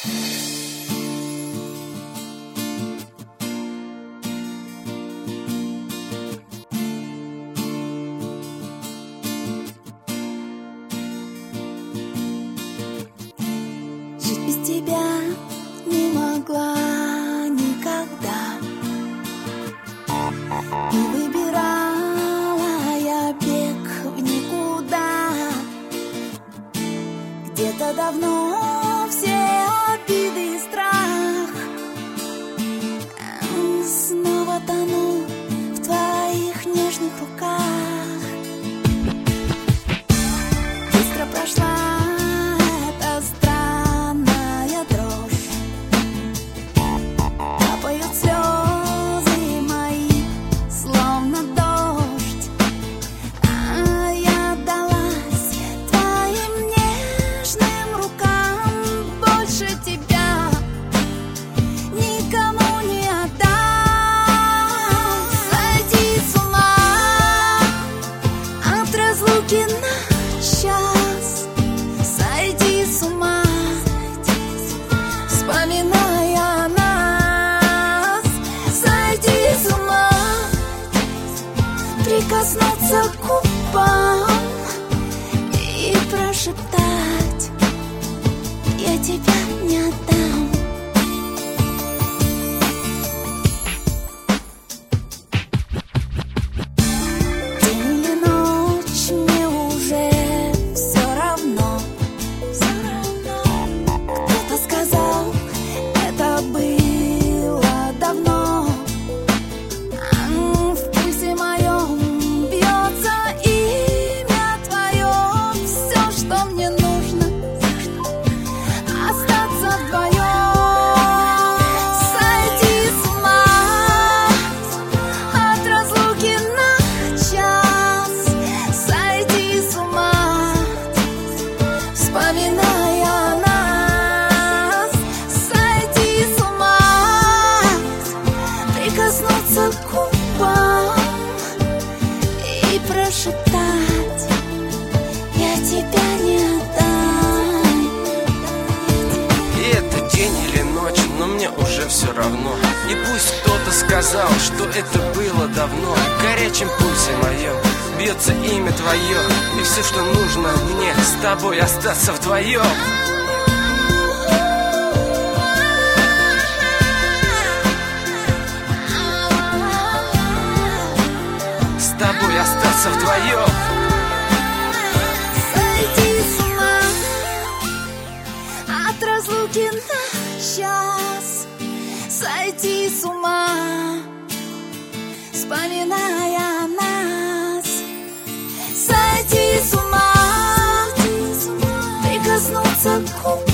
Жить без тебя не могла никогда. И выбирала я бег в никуда. Где-то давно все обиды и страх. Снова тону в твоих нежных руках. Быстро прошла эта странная дрожь. Капают слезы мои, словно дождь. А я отдалась твоим нежным рукам. Больше тебя никому не отдам. Сойти с ума от разлуки на час. Сойти с ума, вспоминая нас. Сойти с ума, прикоснуться к губам и прошептать: я тебя не отдам. День или ночь, мне уже все равно. Кто-то сказал, это было давно. В пульсе моем бьется имя твое. Все, что мне нужно, остаться вдвоем. Сойти с ума от разлуки на час. Сойти с ума, вспоминая нас. Сойти с ума, прикоснуться к губам и прошептать: я тебя не отдам. И это день или ночь, но мне уже все равно. И пусть кто-то сказал, что это было давно. В горячем пульсе моем бьется имя твое. И все, что нужно мне, с тобой остаться вдвоем. С тобой остаться вдвоем. Сойти с ума от разлуки на час. Сойти с ума, вспоминая нас. Сойти с ума, прикоснуться к губам